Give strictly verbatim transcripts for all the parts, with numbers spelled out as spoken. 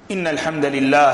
إن الحمد لله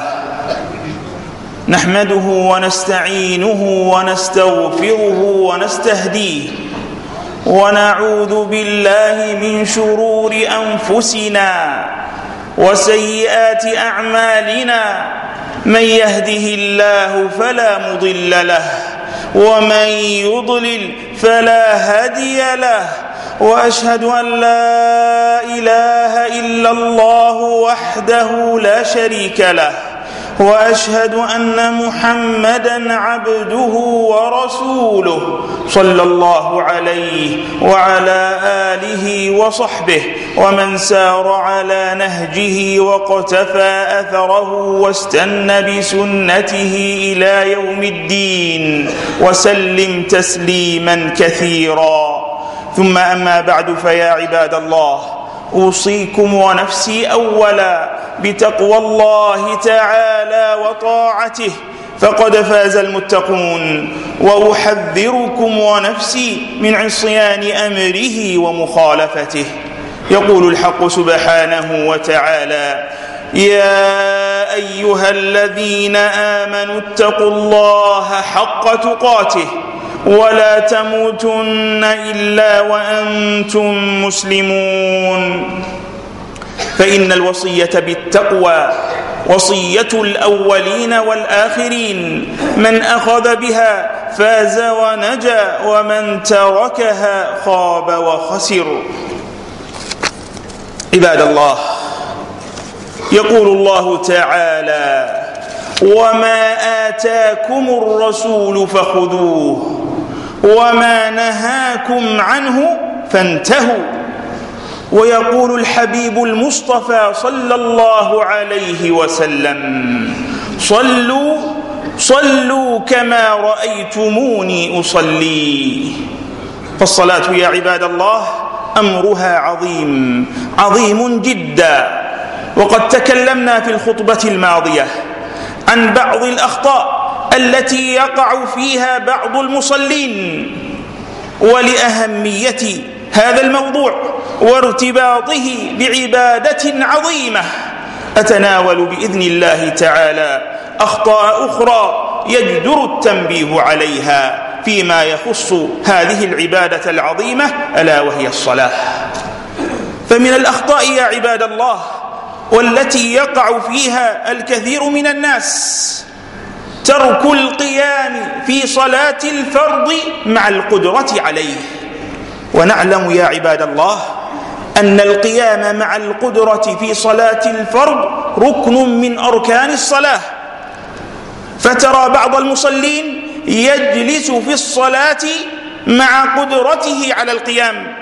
نحمده ونستعينه ونستغفره ونستهديه ونعوذ بالله من شرور أنفسنا وسيئات أعمالنا. من يهده الله فلا مضل له ومن يضلل فلا هادي له، وأشهد أن لا إله إلا الله وحده لا شريك له، وأشهد أن محمدًا عبده ورسوله صلى الله عليه وعلى آله وصحبه ومن سار على نهجه واقتفى أثره واستنى بسنته إلى يوم الدين وسلم تسليمًا كثيرًا. ثم أما بعد، فيا عباد الله، أوصيكم ونفسي أولا بتقوى الله تعالى وطاعته، فقد فاز المتقون، وأحذركم ونفسي من عصيان أمره ومخالفته. يقول الحق سبحانه وتعالى: يا أيها الذين آمنوا اتقوا الله حق تقاته ولا تموتن إلا وأنتم مسلمون. فإن الوصية بالتقوى وصية الأولين والآخرين، من أخذ بها فاز ونجا، ومن تركها خاب وخسر. عباد الله، يقول الله تعالى: وما آتاكم الرسول فخذوه وما نهاكم عنه فانتهوا. ويقول الحبيب المصطفى صلى الله عليه وسلم: صلوا صلوا كما رأيتموني أصلي. فالصلاة يا عباد الله أمرها عظيم عظيم جدا. وقد تكلمنا في الخطبة الماضية عن بعض الأخطاء التي يقع فيها بعض المصلين، ولأهمية هذا الموضوع وارتباطه بعبادة عظيمة أتناول بإذن الله تعالى أخطاء أخرى يجدر التنبيه عليها فيما يخص هذه العبادة العظيمة، ألا وهي الصلاة. فمن الأخطاء يا عباد الله والتي يقع فيها الكثير من الناس ترك القيام في صلاة الفرض مع القدرة عليه. ونعلم يا عباد الله أن القيام مع القدرة في صلاة الفرض ركن من أركان الصلاة. فترى بعض المصلين يجلس في الصلاة مع قدرته على القيام،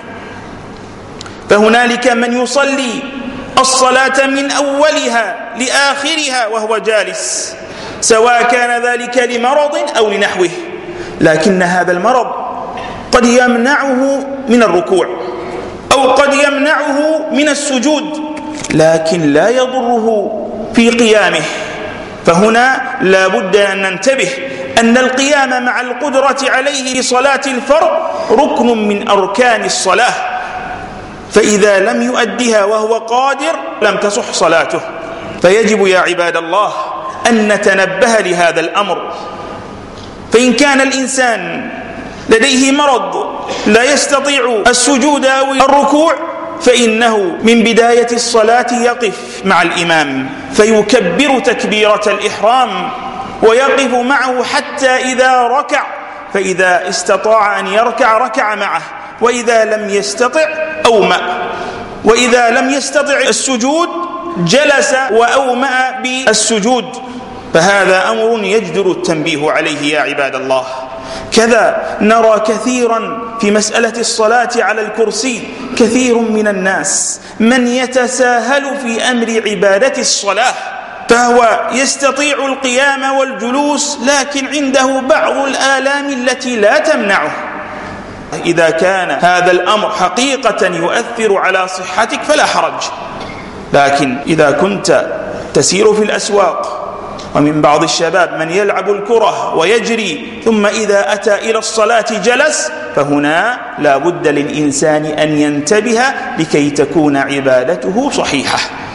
فهنالك من يصلي الصلاة من أولها لآخرها وهو جالس، سواء كان ذلك لمرض أو لنحوه، لكن هذا المرض قد يمنعه من الركوع أو قد يمنعه من السجود، لكن لا يضره في قيامه. فهنا لا بد أن ننتبه أن القيام مع القدرة عليه في صلاة الفرض ركن من أركان الصلاة، فإذا لم يؤدها وهو قادر لم تصح صلاته. فيجب يا عباد الله أن نتنبه لهذا الأمر. فإن كان الإنسان لديه مرض لا يستطيع السجود أو الركوع، فإنه من بداية الصلاة يقف مع الإمام فيكبر تكبيرة الإحرام ويقف معه حتى إذا ركع، فإذا استطاع أن يركع ركع معه، وإذا لم يستطع أومأ، وإذا لم يستطع السجود جلس وأومأ بالسجود. فهذا أمر يجدر التنبيه عليه يا عباد الله. كذا نرى كثيرا في مسألة الصلاة على الكرسي كثير من الناس من يتساهل في أمر عبادة الصلاة، فهو يستطيع القيام والجلوس لكن عنده بعض الآلام التي لا تمنعه. إذا كان هذا الأمر حقيقة يؤثر على صحتك فلا حرج، لكن إذا كنت تسير في الأسواق ومن بعض الشباب من يلعب الكرة ويجري ثم إذا أتى إلى الصلاة جلس، فهنا لا بد للإنسان أن ينتبه لكي تكون عبادته صحيحة.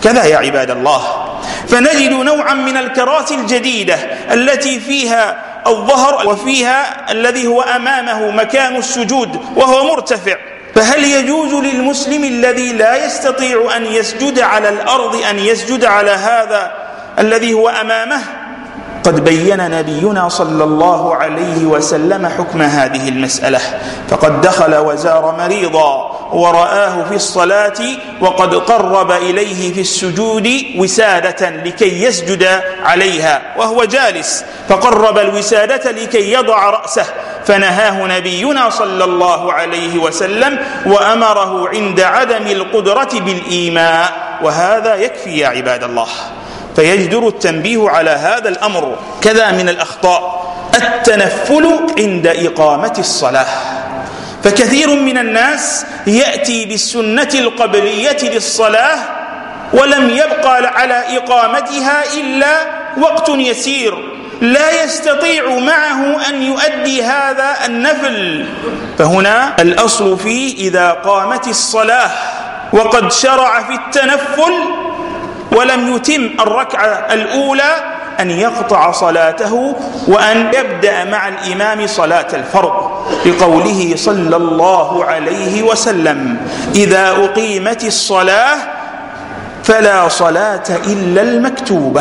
كذا يا عباد الله، فنجد نوعا من الكراسي الجديدة التي فيها الظهر وفيها الذي هو أمامه مكان السجود وهو مرتفع. فهل يجوز للمسلم الذي لا يستطيع أن يسجد على الأرض أن يسجد على هذا الذي هو أمامه؟ قد بين نبينا صلى الله عليه وسلم حكم هذه المسألة، فقد دخل وزار مريضا ورآه في الصلاة وقد قرب إليه في السجود وسادة لكي يسجد عليها وهو جالس، فقرب الوسادة لكي يضع رأسه، فنهاه نبينا صلى الله عليه وسلم وأمره عند عدم القدرة بالإيماء، وهذا يكفي يا عباد الله. فيجدر التنبيه على هذا الأمر. كذا من الأخطاء التنفل عند إقامة الصلاة، فكثير من الناس يأتي بالسنة القبلية للصلاة ولم يبقى على إقامتها إلا وقت يسير، لا يستطيع معه أن يؤدي هذا النفل. فهنا الأصل فيه إذا قامت الصلاة وقد شرع في التنفل ولم يتم الركعة الأولى أن يقطع صلاته وأن يبدأ مع الإمام صلاة الفرض، لقوله صلى الله عليه وسلم: إذا أقيمت الصلاة فلا صلاة إلا المكتوبة.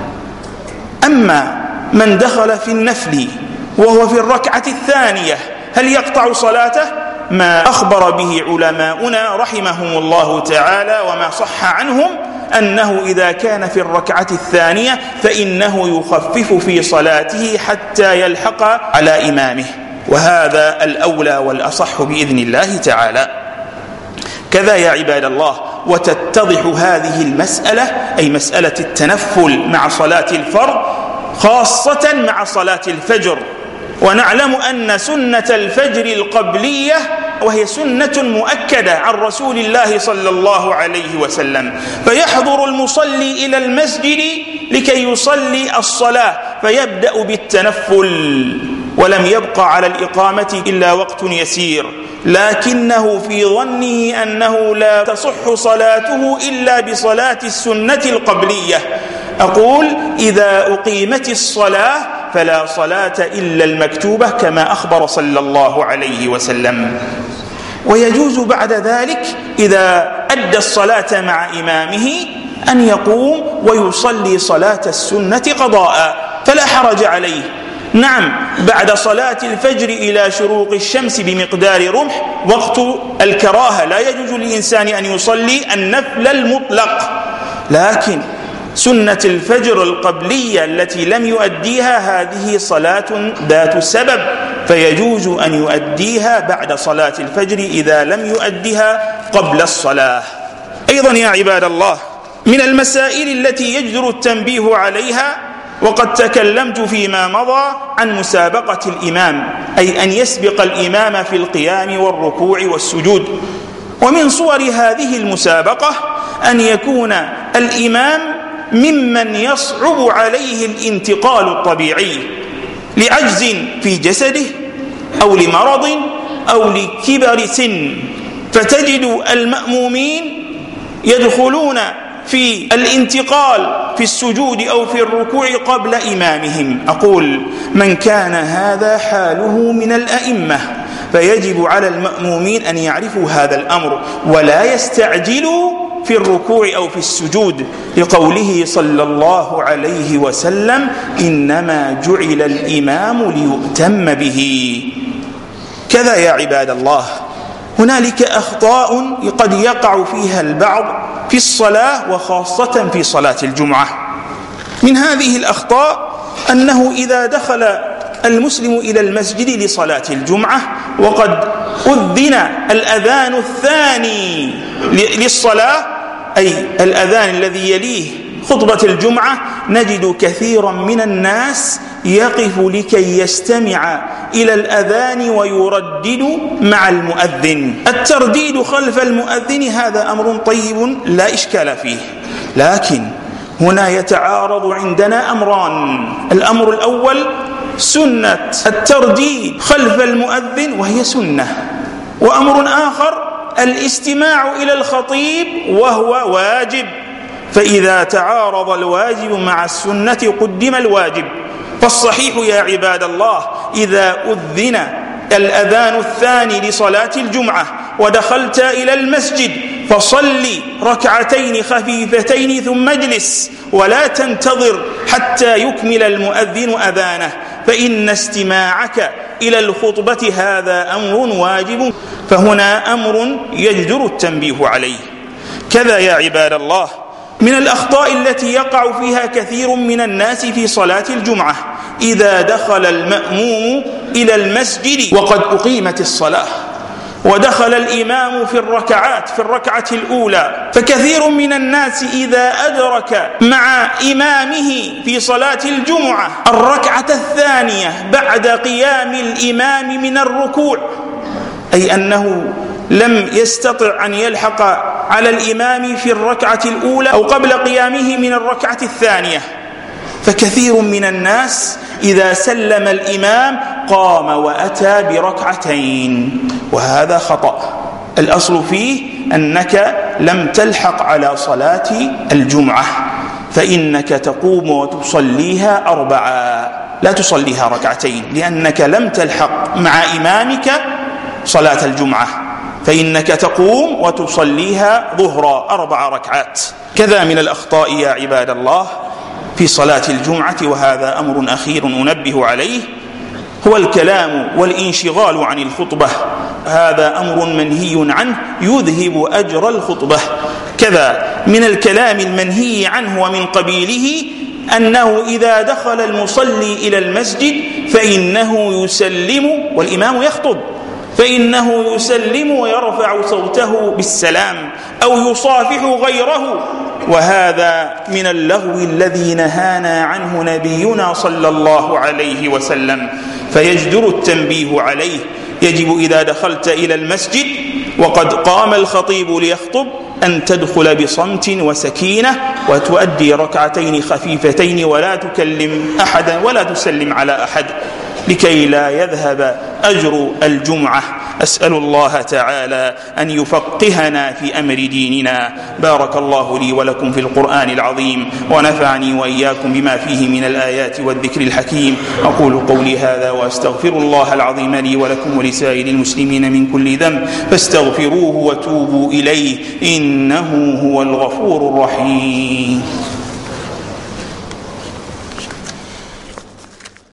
أما من دخل في النفل وهو في الركعة الثانية هل يقطع صلاته؟ ما أخبر به علماؤنا رحمهم الله تعالى وما صح عنهم أنه إذا كان في الركعة الثانية فإنه يخفف في صلاته حتى يلحق على إمامه، وهذا الأولى والأصح بإذن الله تعالى. كذا يا عباد الله، وتتضح هذه المسألة أي مسألة التنفل مع صلاة الفرض خاصة مع صلاة الفجر. ونعلم أن سنة الفجر القبلية وهي سنة مؤكدة عن رسول الله صلى الله عليه وسلم، فيحضر المصلي إلى المسجد لكي يصلي الصلاة فيبدأ بالتنفل ولم يبقى على الإقامة إلا وقت يسير، لكنه في ظنه أنه لا تصح صلاته إلا بصلاة السنة القبلية. أقول: إذا أقيمت الصلاة فلا صلاة إلا المكتوبة كما أخبر صلى الله عليه وسلم. ويجوز بعد ذلك إذا أدى الصلاة مع إمامه أن يقوم ويصلي صلاة السنة قضاء فلا حرج عليه. نعم، بعد صلاة الفجر إلى شروق الشمس بمقدار رمح وقت الكراهة، لا يجوز للإنسان أن يصلي النفل المطلق، لكن سنة الفجر القبلية التي لم يؤديها هذه صلاة ذات سبب، فيجوز أن يؤديها بعد صلاة الفجر إذا لم يؤديها قبل الصلاة. أيضا يا عباد الله، من المسائل التي يجدر التنبيه عليها وقد تكلمت فيما مضى عن مسابقة الإمام، أي أن يسبق الإمام في القيام والركوع والسجود. ومن صور هذه المسابقة أن يكون الإمام ممن يصعب عليه الانتقال الطبيعي لعجز في جسده أو لمرض أو لكبر سن، فتجد المأمومين يدخلون في الانتقال في السجود أو في الركوع قبل إمامهم. أقول: من كان هذا حاله من الأئمة فيجب على المأمومين أن يعرفوا هذا الأمر ولا يستعجلوا في الركوع أو في السجود، لقوله صلى الله عليه وسلم: إنما جعل الإمام ليؤتم به. كذا يا عباد الله، هنالك أخطاء قد يقع فيها البعض في الصلاة وخاصة في صلاة الجمعة. من هذه الأخطاء أنه إذا دخل المسلم إلى المسجد لصلاة الجمعة وقد أذن الأذان الثاني للصلاة، أي الأذان الذي يليه خطبة الجمعة، نجد كثيرا من الناس يقف لكي يستمع إلى الأذان ويردد مع المؤذن. الترديد خلف المؤذن هذا أمر طيب لا إشكال فيه، لكن هنا يتعارض عندنا أمران. الأمر الأول سنة الترديد خلف المؤذن وهي سنة، وأمر آخر الاستماع إلى الخطيب وهو واجب. فإذا تعارض الواجب مع السنة قدم الواجب. فالصحيح يا عباد الله إذا أذن الأذان الثاني لصلاة الجمعة ودخلت إلى المسجد فصل ركعتين خفيفتين ثم اجلس، ولا تنتظر حتى يكمل المؤذن أذانه، فإن استماعك إلى الخطبة هذا أمر واجب، فهنا أمر يجدر التنبيه عليه. كذا يا عباد الله من الأخطاء التي يقع فيها كثير من الناس في صلاة الجمعة إذا دخل المأموم إلى المسجد وقد أقيمت الصلاة ودخل الإمام في الركعات في الركعة الأولى، فكثير من الناس إذا أدرك مع إمامه في صلاة الجمعة الركعة الثانية بعد قيام الإمام من الركوع، أي أنه لم يستطع أن يلحق على الإمام في الركعة الأولى أو قبل قيامه من الركعة الثانية، فكثير من الناس إذا سلم الإمام قام وأتى بركعتين، وهذا خطأ. الأصل فيه أنك لم تلحق على صلاة الجمعة، فإنك تقوم وتصليها أربعة، لا تصليها ركعتين، لأنك لم تلحق مع إمامك صلاة الجمعة، فإنك تقوم وتصليها ظهرا أربع ركعات. كذا من الأخطاء يا عباد الله في صلاة الجمعة، وهذا أمر أخير أنبه عليه، هو الكلام والانشغال عن الخطبة. هذا أمر منهي عنه يذهب أجر الخطبة. كذا من الكلام المنهي عنه ومن قبيله أنه إذا دخل المصلي إلى المسجد فإنه يسلم والإمام يخطب، فإنه يسلم ويرفع صوته بالسلام أو يصافح غيره، وهذا من اللغو الذي نهانا عنه نبينا صلى الله عليه وسلم، فيجدر التنبيه عليه. يجب إذا دخلت إلى المسجد وقد قام الخطيب ليخطب أن تدخل بصمت وسكينة وتؤدي ركعتين خفيفتين، ولا تكلم أحدا ولا تسلم على أحد، لكي لا يذهب أجر الجمعة. أسأل الله تعالى أن يفقهنا في أمر ديننا. بارك الله لي ولكم في القرآن العظيم، ونفعني وإياكم بما فيه من الآيات والذكر الحكيم. أقول قولي هذا وأستغفر الله العظيم لي ولكم ولسائر المسلمين من كل ذنب، فاستغفروه وتوبوا إليه إنه هو الغفور الرحيم.